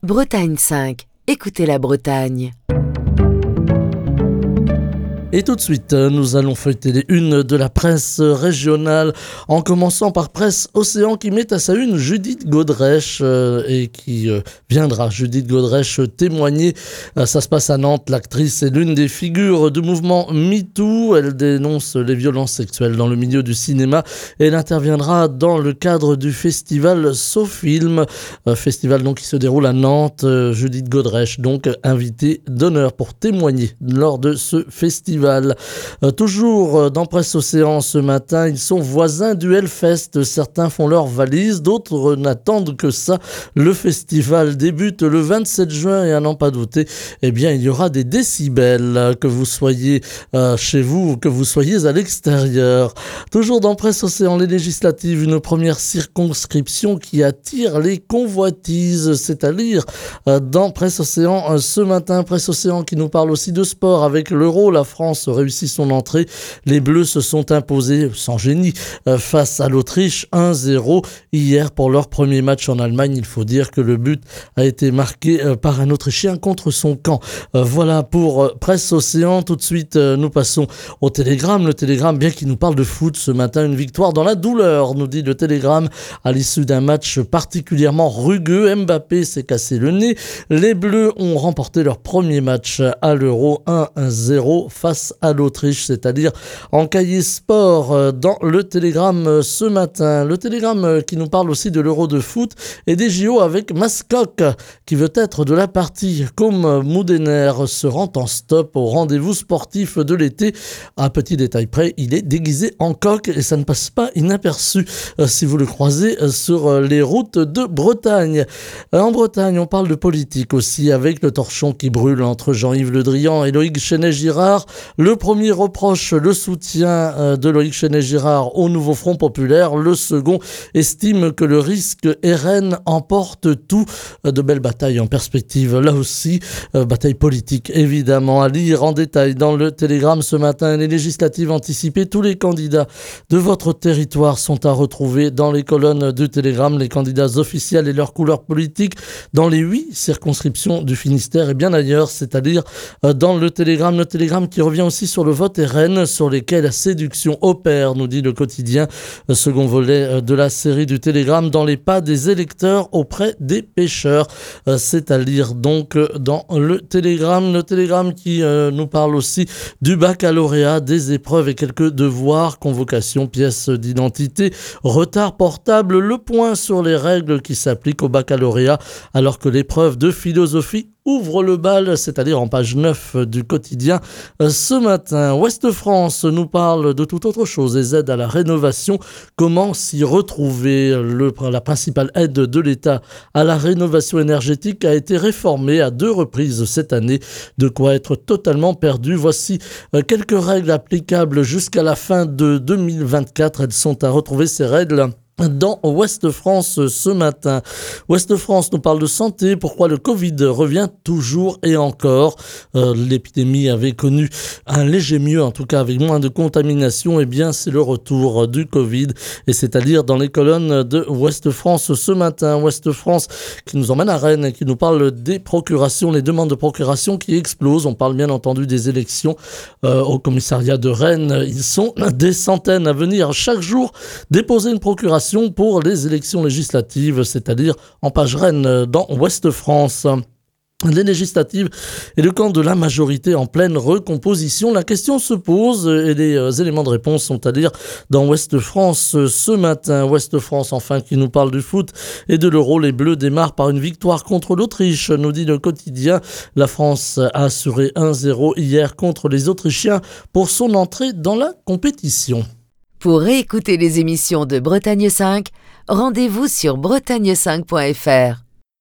Bretagne 5, écoutez la Bretagne. Et tout de suite, nous allons feuilleter les unes de la presse régionale, en commençant par Presse Océan qui met à sa une Judith Godrèche et qui viendra, Judith Godrèche, témoigner. Ça se passe à Nantes. L'actrice est l'une des figures du mouvement MeToo. Elle dénonce les violences sexuelles dans le milieu du cinéma et elle interviendra dans le cadre du festival SoFilm, festival donc qui se déroule à Nantes. Judith Godrèche, donc invitée d'honneur pour témoigner lors de ce festival. Toujours dans Presse Océan ce matin, ils sont voisins du Hellfest. Certains font leur valise, d'autres n'attendent que ça. Le festival débute le 27 juin et à n'en pas douter, eh bien, il y aura des décibels, que vous soyez chez vous ou que vous soyez à l'extérieur. Toujours dans Presse Océan, les législatives, une première circonscription qui attire les convoitises, c'est à lire dans Presse Océan ce matin. Presse Océan qui nous parle aussi de sport avec l'Euro. La France réussit son entrée. Les Bleus se sont imposés sans génie face à l'Autriche 1-0 hier pour leur premier match en Allemagne. Il faut dire que le but a été marqué par un Autrichien contre son camp. Voilà pour Presse Océan. Tout de suite, nous passons au Télégramme. Le Télégramme, bien qu'il nous parle de foot ce matin, une victoire dans la douleur, nous dit le Télégramme, à l'issue d'un match particulièrement rugueux. Mbappé s'est cassé le nez. Les Bleus ont remporté leur premier match à l'Euro 1-0 face à l'Autriche, c'est-à-dire en cahier sport dans le Télégramme ce matin. Le Télégramme qui nous parle aussi de l'Euro de foot et des JO avec Mascoc qui veut être de la partie. Comme Moudener se rend en stop au rendez-vous sportif de l'été. À petit détail près, il est déguisé en coq et ça ne passe pas inaperçu si vous le croisez sur les routes de Bretagne. En Bretagne, on parle de politique aussi avec le torchon qui brûle entre Jean-Yves Le Drian et Loïc Chenet-Girard. Le premier reproche le soutien de Loïc Chenet-Girard au nouveau Front Populaire. Le second estime que le risque RN emporte tout. De belles batailles en perspective. Là aussi, bataille politique évidemment à lire en détail dans le Télégramme ce matin. Les législatives anticipées, tous les candidats de votre territoire sont à retrouver dans les colonnes du Télégramme. Les candidats officiels et leurs couleurs politiques dans les 8 circonscriptions du Finistère et bien ailleurs, c'est-à-dire dans le Télégramme. Le Télégramme qui revient aussi sur le vote RN, sur lesquels la séduction opère, nous dit le quotidien. Second volet de la série du Télégramme, dans les pas des électeurs auprès des pêcheurs. C'est à lire donc dans le Télégramme. Le Télégramme qui nous parle aussi du baccalauréat, des épreuves et quelques devoirs, convocation, pièces d'identité, retard portable, le point sur les règles qui s'appliquent au baccalauréat alors que l'épreuve de philosophie ouvre le bal, c'est-à-dire en page 9 du quotidien ce matin. Ouest France nous parle de toute autre chose, des aides à la rénovation. Comment s'y retrouver? La principale aide de l'État à la rénovation énergétique a été réformée à 2 reprises cette année, de quoi être totalement perdu. Voici quelques règles applicables jusqu'à la fin de 2024. Elles sont à retrouver, ces règles, dans Ouest France ce matin. Ouest France nous parle de santé. Pourquoi le Covid revient toujours et encore? L'épidémie avait connu un léger mieux, en tout cas avec moins de contamination. Eh bien, c'est le retour du Covid et c'est à dire dans les colonnes de Ouest France ce matin. Ouest France qui nous emmène à Rennes et qui nous parle des procurations, les demandes de procuration qui explosent. On parle bien entendu des élections au commissariat de Rennes. Ils sont des centaines à venir chaque jour déposer une procuration pour les élections législatives, c'est-à-dire en page Rennes dans Ouest France. Les législatives et le camp de la majorité en pleine recomposition. La question se pose et les éléments de réponse sont à lire dans Ouest France ce matin. Ouest France enfin qui nous parle du foot et de l'Euro. Les Bleus démarrent par une victoire contre l'Autriche, nous dit le quotidien. La France a assuré 1-0 hier contre les Autrichiens pour son entrée dans la compétition. Pour réécouter les émissions de Bretagne 5, rendez-vous sur bretagne5.fr.